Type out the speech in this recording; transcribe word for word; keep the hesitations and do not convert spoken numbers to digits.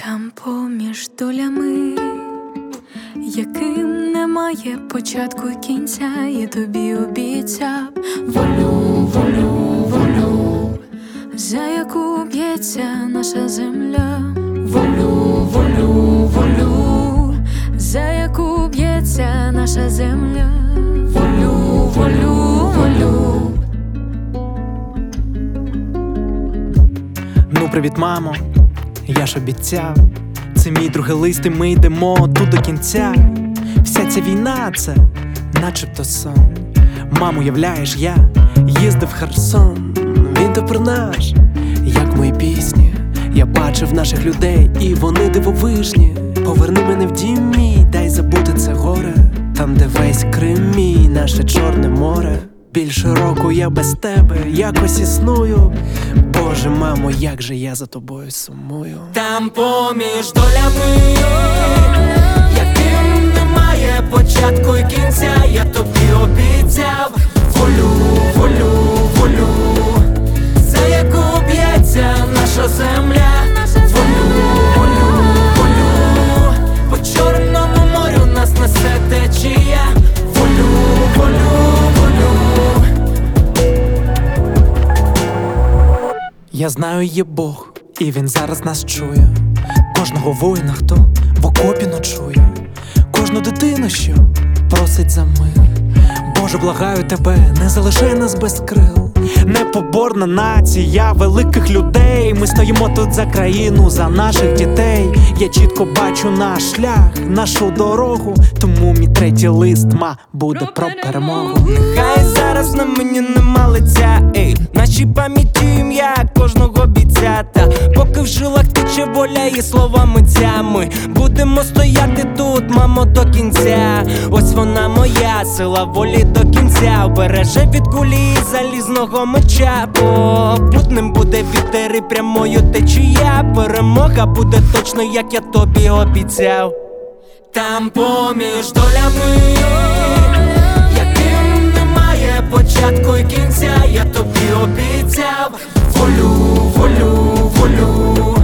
Там поміж долями, яким немає початку й кінця, я тобі обіцяв волю, волю, волю, за яку б'ється наша земля. Волю, волю, волю, за яку б'ється наша земля. Волю, волю, волю. Ну, привіт, мамо, я ж обіцяв. Це мій другий лист, і ми йдемо тут до кінця. Вся ця війна — це начебто сон. Мамо, уявляєш, я їздив в Херсон. Він тепер наш, як мої пісні. Я бачив наших людей, і вони дивовижні. Поверни мене в дім мій, дай забути це горе. Там, де весь Крим мій, наше Чорне море. Більше року я без тебе якось існую. Боже, мамо, як же я за тобою сумую. Там поміж долями, яким немає початку і кінця, я тобі обіцяв волю, волю, волю, за яку б'ється наша земля. Волю, волю, волю, по Чорному морю нас несе течія. Волю, волю, волю. Я знаю, є Бог, і він зараз нас чує. Кожного воїна, хто в окопі ночує, кожну дитину, що просить за мир. Боже, благаю тебе, не залишай нас без крил. Непоборна нація великих людей. Ми стоїмо тут за країну, за наших дітей. Я чітко бачу наш шлях, нашу дорогу. Тому мій третій лист, ма, буде про перемогу. Хай зараз на мені нема лиця, ей, нашій пам'яті ім'я кожного бійця. Та поки в жилах тече воля і слова митця, ми будемо стояти тут, мамо, до кінця. Ось вона моя сила волі до кінця. Обереже від кулі і залізного меча. Попутним буде вітер і прямою течія. Перемога буде точно, як я тобі обіцяв. Там поміж долями, яким немає початку і кінця, я тобі обіцяв волю, волю, волю,